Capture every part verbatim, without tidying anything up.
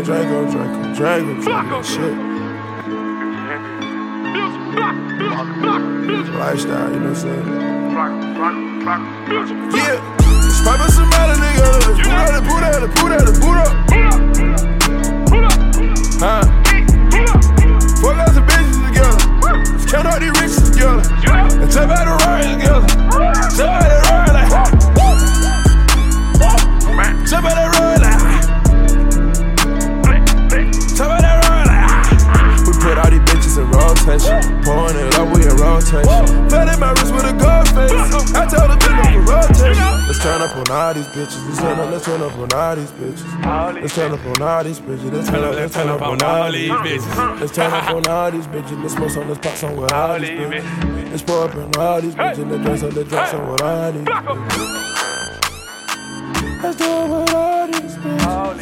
Draco, Draco, Draco, Draco, shit. Lifestyle, you know what I'm saying? Yeah, pipe up somebody, nigga. Let's boot out, boot out, boot out, boot out. Huh? Four guys and bitches together. Let's count all these riches together. And tell about the ride together. Tell about the ride like Tell about that ride like Tell about that ride like We put all these bitches in rotation. Pouring it up, we in rotation. Fell in my wrist with a gold face. I told the bitch to rotate. Let's turn up on all these bitches. Let's turn up, let's turn up on all these bitches. Let's turn up on all these bitches. Let's turn up, let's turn up on all these bitches. Let's turn up on all these bitches. Let's smoke some, let's pop some with all these bitches. Let's pour up on all these bitches. Let's drink some, let's drink some with all these bitches. Let's do it with all these bitches.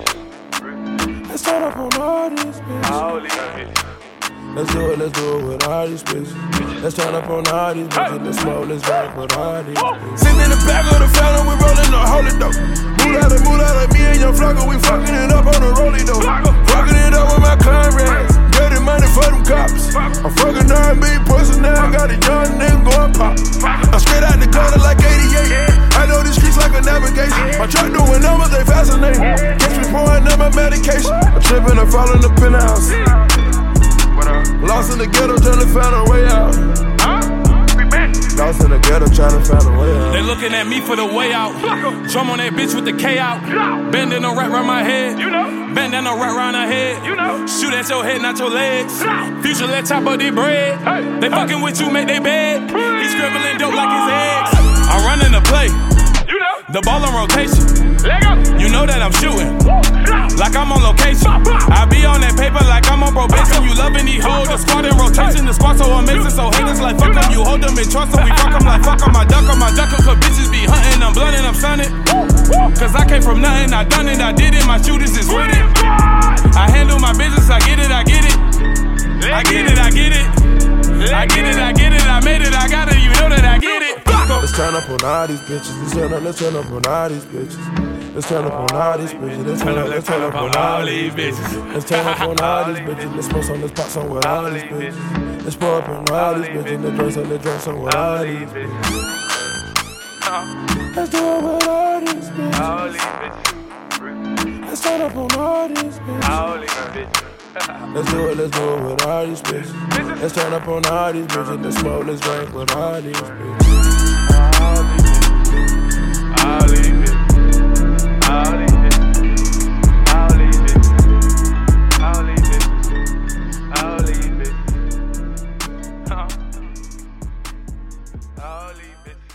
Let's turn up on all these bitches. Let's do it, let's do it with all these bitches. Let's turn up on all these bitches. Let's smoke, let's drink with all these bitches. Sitting in the back of the fountain, we rolling the holy dope. Mood out and mood out like me and Young Flocko. We fucking it up on the rolling dope. Fucking it up with my comrades. Dirty money for them cops. I'm fucking R and B pussy now. Got a young nigga going pop. I'm straight out the gutter like eighty-eight. I know these streets like a navigation. My truck doing numbers, they fascinate. Catch me pouring up my medication. I'm tripping, I'm falling the penthouse. Lost in the ghetto, trying to find a way out. Lost in the ghetto, trying to find a way out. They looking at me for the way out. Drum on that bitch with the K out. Bending a rap round my head. Bend down a rap round her head. Shoot at your head, not your legs. Future let top of their bread. They fucking with you, make they bed. He scribbling dope like his eggs. I'm running the play. The ball on rotation. You know that I'm shooting like I'm on location. I be on that paper like I'm on probation. You loving these hoes, the squad in rotation. The squad so amazing, so haters like fuck them. You hold them in trust, so we fuck them like fuck them. I duck them, I duck them, cause bitches be hunting. I'm blunt and I'm sunning. Cause I came from nothing, I done it, I did it. My shooters is with it. I handle my business, I get it, I get it. I get it, I get it. I get it, I get it, I made it, I got it. You know that I get it. Let's turn up on all these bitches. Let's turn up, let's turn up on all these bitches. Let's turn up on all these bitches. Let's turn up, let's turn up on all these bitches. Let's turn up on all these bitches. Let's smoke some, let's pop some with all these bitches. Let's pour up on all these bitches. Let's drink some, let's drink some with all these bitches. Let's do it with all these bitches. Let's turn up on all these bitches. Let's do it, let's do it with all these bitches. Let's turn up on all these bitches. Let's smoke, let's drink with all these bitches. All these bitches. All these bitches. All these bitches. All these bitches. All these bitches. All these bitches. All these bitches.